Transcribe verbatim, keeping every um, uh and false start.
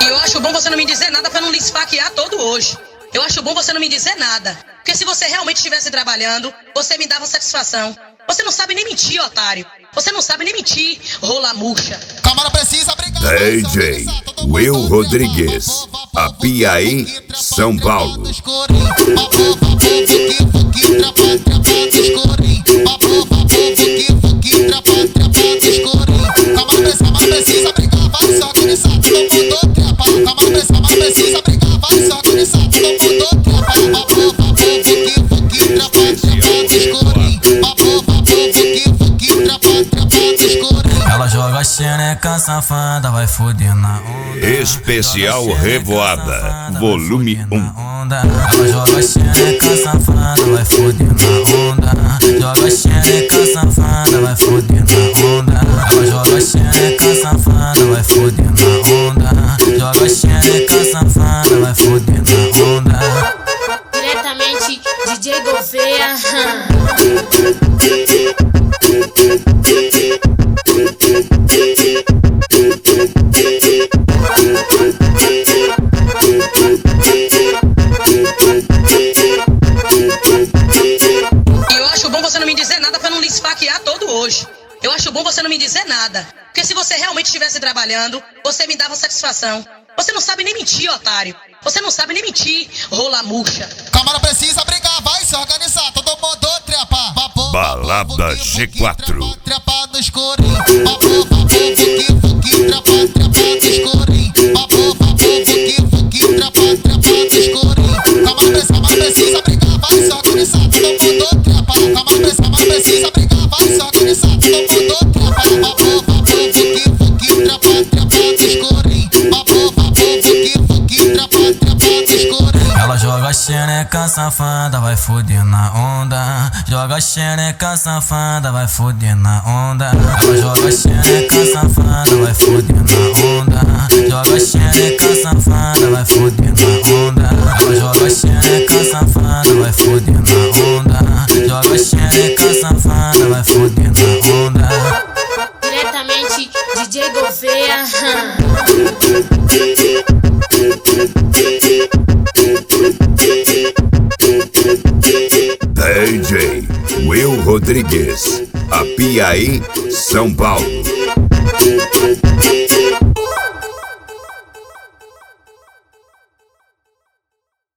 E eu acho bom você não me dizer nada pra não lhe esfaquear todo hoje. Eu acho bom você não me dizer nada. Porque se você realmente estivesse trabalhando, você me dava satisfação. Você não sabe nem mentir, otário. Você não sabe nem mentir, rola murcha. Câmara precisa brigar. D J Will Rodrigues, Apiaí, São Paulo. Ela joga xereca safada, vai foder na onda. Especial Revoada, volume um. Ela joga xereca safada, vai foder na onda. Joga xereca safada, vai foder na onda. Ela joga xereca safada, vai foder na onda. Joga xereca safada, vai foder na onda. Diretamente D J Gouveia. E eu acho bom você não me dizer nada pra não lhe esfaquear todo hoje. Eu acho bom você não me dizer nada. Porque se você realmente estivesse trabalhando, você me dava satisfação. Você não sabe nem mentir, otário. Você não sabe nem mentir, rola murcha. Câmara precisa brigar, vai se organizar, todo mundo trepa. Balada G quatro. Trepa no escurinho. Papo, papo, fuki, fuki, trepa, trepa no escurinho. Papo, papo, fuki, fuki, trepa, trepa no escurinho. Câmara precisa, câmara precisa brigar, vai se organizar, todo mundo trepa. Câmara precisa, câmara precisa brigar, vai se organizar, todo mundo trepa. Papo, papo, fuki, fuki, trepa, trepa no escurinho. Papo, papo, fuki, fuki, trepa, trepa no escurinho. Ela joga xereca safada, vai foder na onda. Joga xereca safada, vai foder na onda. Ela joga xereca safada, vai foder na onda. Joga xereca safada, vai foder na onda. Ela joga xereca safada, vai foder na onda. Joga xereca safada, vai foder na onda. Diretamente D J Gouveia. D J Will Rodrigues, Apiaí, São Paulo.